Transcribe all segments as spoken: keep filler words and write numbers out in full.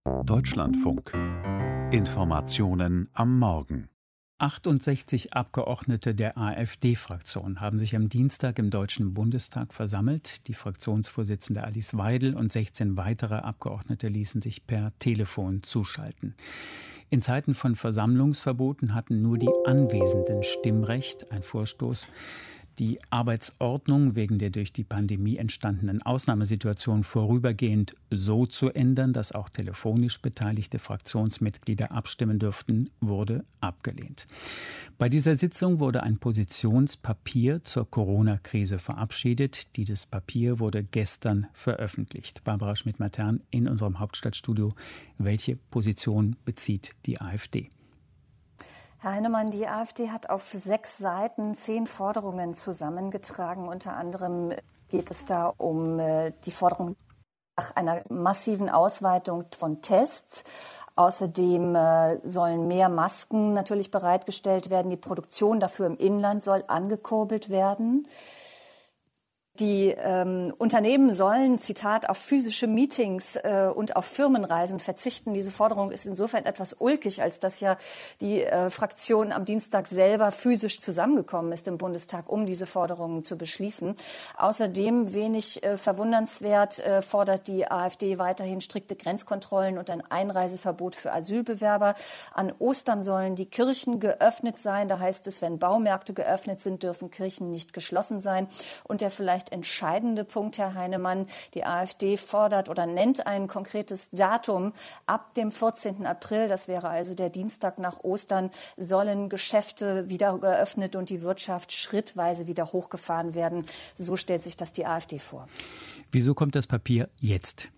Deutschlandfunk. Informationen am Morgen. achtundsechzig Abgeordnete der AfD-Fraktion haben sich am Dienstag im Deutschen Bundestag versammelt. Die Fraktionsvorsitzende Alice Weidel und sechzehn weitere Abgeordnete ließen sich per Telefon zuschalten. In Zeiten von Versammlungsverboten hatten nur die Anwesenden Stimmrecht, ein Vorstoß. Die Arbeitsordnung wegen der durch die Pandemie entstandenen Ausnahmesituation vorübergehend so zu ändern, dass auch telefonisch beteiligte Fraktionsmitglieder abstimmen dürften, wurde abgelehnt. Bei dieser Sitzung wurde ein Positionspapier zur Corona-Krise verabschiedet. Dieses Papier wurde gestern veröffentlicht. Barbara Schmidt-Matern in unserem Hauptstadtstudio. Welche Position bezieht die AfD? Herr Heinemann, die AfD hat auf sechs Seiten zehn Forderungen zusammengetragen. Unter anderem geht es da um die Forderung nach einer massiven Ausweitung von Tests. Außerdem sollen mehr Masken natürlich bereitgestellt werden. Die Produktion dafür im Inland soll angekurbelt werden. Die ähm, Unternehmen sollen, Zitat, auf physische Meetings äh, und auf Firmenreisen verzichten. Diese Forderung ist insofern etwas ulkig, als dass ja die äh, Fraktion am Dienstag selber physisch zusammengekommen ist im Bundestag, um diese Forderungen zu beschließen. Außerdem, wenig äh, verwundernswert, äh, fordert die AfD weiterhin strikte Grenzkontrollen und ein Einreiseverbot für Asylbewerber. An Ostern sollen die Kirchen geöffnet sein. Da heißt es, wenn Baumärkte geöffnet sind, dürfen Kirchen nicht geschlossen sein. Und der vielleicht entscheidende Punkt, Herr Heinemann, die AfD fordert oder nennt ein konkretes Datum. Ab dem vierzehnten April, das wäre also der Dienstag nach Ostern, sollen Geschäfte wieder geöffnet und die Wirtschaft schrittweise wieder hochgefahren werden. So stellt sich das die AfD vor. Wieso kommt das Papier jetzt?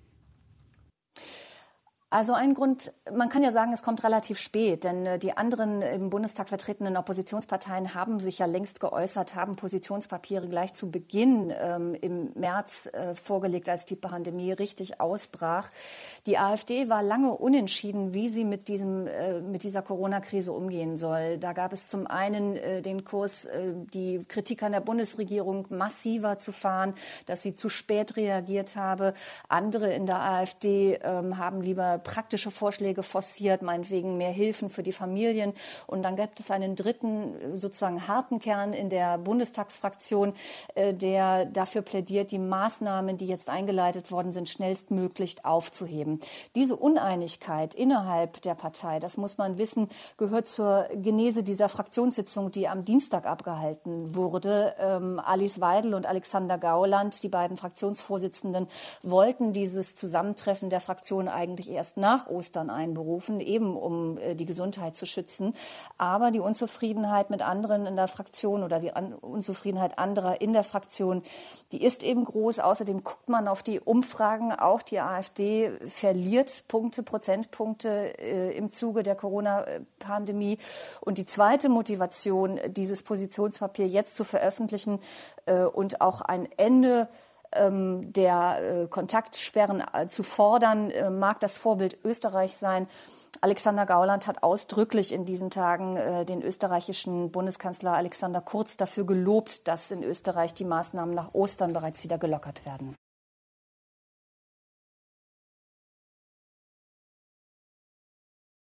Also ein Grund, man kann ja sagen, es kommt relativ spät, denn die anderen im Bundestag vertretenen Oppositionsparteien haben sich ja längst geäußert, haben Positionspapiere gleich zu Beginn ähm, im März äh, vorgelegt, als die Pandemie richtig ausbrach. Die AfD war lange unentschieden, wie sie mit diesem äh, mit dieser Corona-Krise umgehen soll. Da gab es zum einen äh, den Kurs, äh, die Kritik an der Bundesregierung massiver zu fahren, dass sie zu spät reagiert habe. Andere in der AfD äh, haben lieber praktische Vorschläge forciert, meinetwegen mehr Hilfen für die Familien. Und dann gibt es einen dritten, sozusagen harten Kern in der Bundestagsfraktion, äh, der dafür plädiert, die Maßnahmen, die jetzt eingeleitet worden sind, schnellstmöglich aufzuheben. Diese Uneinigkeit innerhalb der Partei, das muss man wissen, gehört zur Genese dieser Fraktionssitzung, die am Dienstag abgehalten wurde. Ähm, Alice Weidel und Alexander Gauland, die beiden Fraktionsvorsitzenden, wollten dieses Zusammentreffen der Fraktion eigentlich erst nach Ostern einberufen, eben um äh, die Gesundheit zu schützen. Aber die Unzufriedenheit mit anderen in der Fraktion oder die An- Unzufriedenheit anderer in der Fraktion, die ist eben groß. Außerdem guckt man auf die Umfragen. Auch die AfD verliert Punkte, Prozentpunkte äh, im Zuge der Corona-Pandemie. Und die zweite Motivation, dieses Positionspapier jetzt zu veröffentlichen äh, und auch ein Ende der äh, Kontaktsperren äh, zu fordern, äh, mag das Vorbild Österreich sein. Alexander Gauland hat ausdrücklich in diesen Tagen äh, den österreichischen Bundeskanzler Alexander Kurz dafür gelobt, dass in Österreich die Maßnahmen nach Ostern bereits wieder gelockert werden.